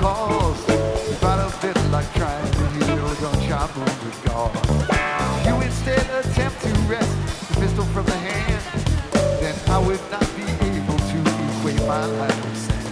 cause. It's about a bit like trying to heal a gunshot wound with gauze. If you instead attempt to wrest the pistol from the hand, then I would not be able to equate my life with sand.